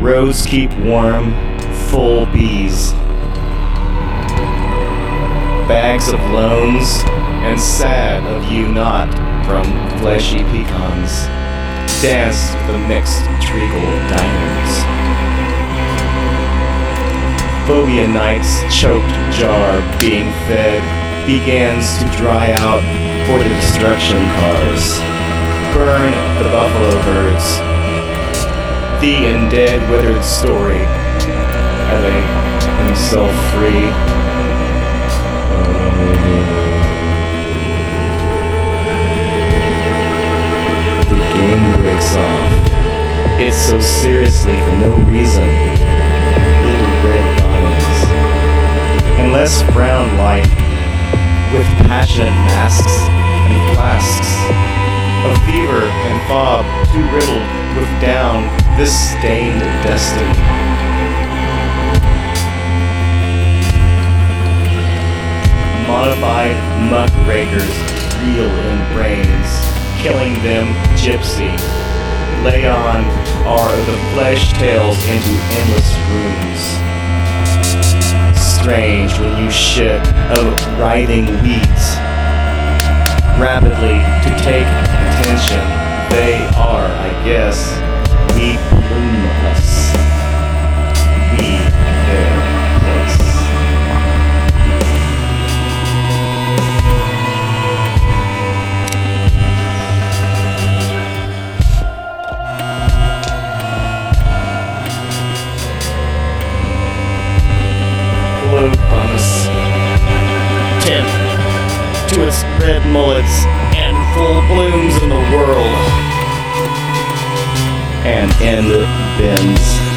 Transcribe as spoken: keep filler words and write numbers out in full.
Roads keep warm, full bees. Bags of loans, and sad of you not, from fleshy pecans, dance the mixed treacle diamonds. Phobia night's choked jar being fed begins to dry out for the destruction cars. Burn the buffalo herds. The and dead withered story. Are they himself free? The game breaks off. It's so seriously for no reason. Little red vines. And less brown light with passionate masks and flasks of fever and fob too riddled with down this stained destiny. Modified muckrakers reel in brains, killing them gypsy. Lay on are the flesh tails into endless rooms. Strange when you shit of writhing weeds. Rapidly to take attention, they are, I guess, we plume us. We their place. Hello, promise. Tip to its red mullets and full blooms in the world. And end bends.